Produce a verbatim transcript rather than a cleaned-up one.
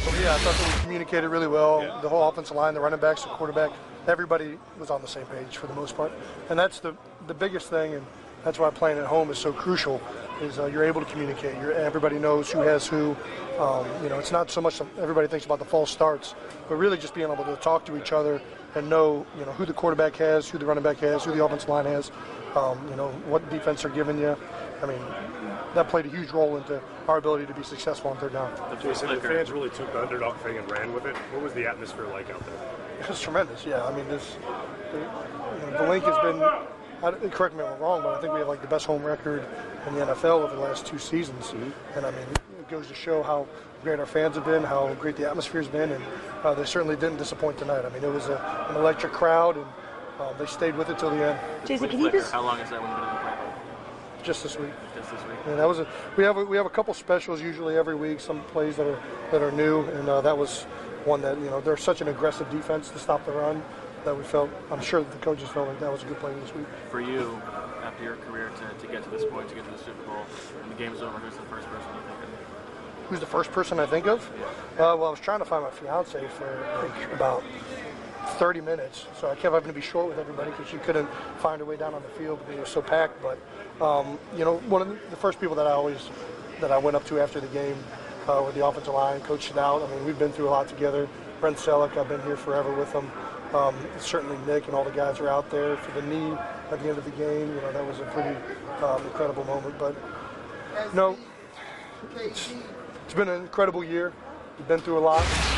Yeah, I thought that we communicated really well. Yeah. The whole offensive line, the running backs, the quarterback, everybody was on the same page for the most part. And that's the the biggest thing, and that's why playing at home is so crucial, is uh, you're able to communicate. You're, everybody knows who has who. Um, you know, it's not so much everybody thinks about the false starts, but really just being able to talk to each other and know, you know, who the quarterback has, who the running back has, who the offensive line has, um, you know, what defense they're giving you. I mean, that played a huge role into our ability to be successful on third down. Jason, the fans really took the underdog thing and ran with it. What was the atmosphere like out there? It was tremendous, yeah. I mean, this, the, you know, the link has been, I, correct me if I'm wrong, but I think we have like the best home record in the N F L over the last two seasons. Mm-hmm. And I mean, it goes to show how great our fans have been, how great the atmosphere's been, and uh, they certainly didn't disappoint tonight. I mean, it was a, an electric crowd, and uh, they stayed with it till the end. Jason, can you just... How long is that when you've been in the crowd? Just this week. Just this week. And that was a, we have a, we have a couple specials usually every week, some plays that are that are new, and uh, that was one that, you know, they're such an aggressive defense to stop the run that we felt, I'm sure that the coaches felt like that was a good play this week. For you, after your career, to, to get to this point, to get to the Super Bowl, and the game's over, who's the first person you think of? Who's the first person I think of? Uh, well, I was trying to find my fiance for like about thirty minutes, so I kept having to be short with everybody because she couldn't find her way down on the field because it was so packed. But um, you know, one of the, the first people that I always that I went up to after the game uh, were the offensive line, Coach Snout. I mean, we've been through a lot together. Brent Selleck, I've been here forever with him. Um, certainly Nick and all the guys are out there for the knee at the end of the game. You know, that was a pretty um, incredible moment. But you know, it's, it's been an incredible year. We've been through a lot.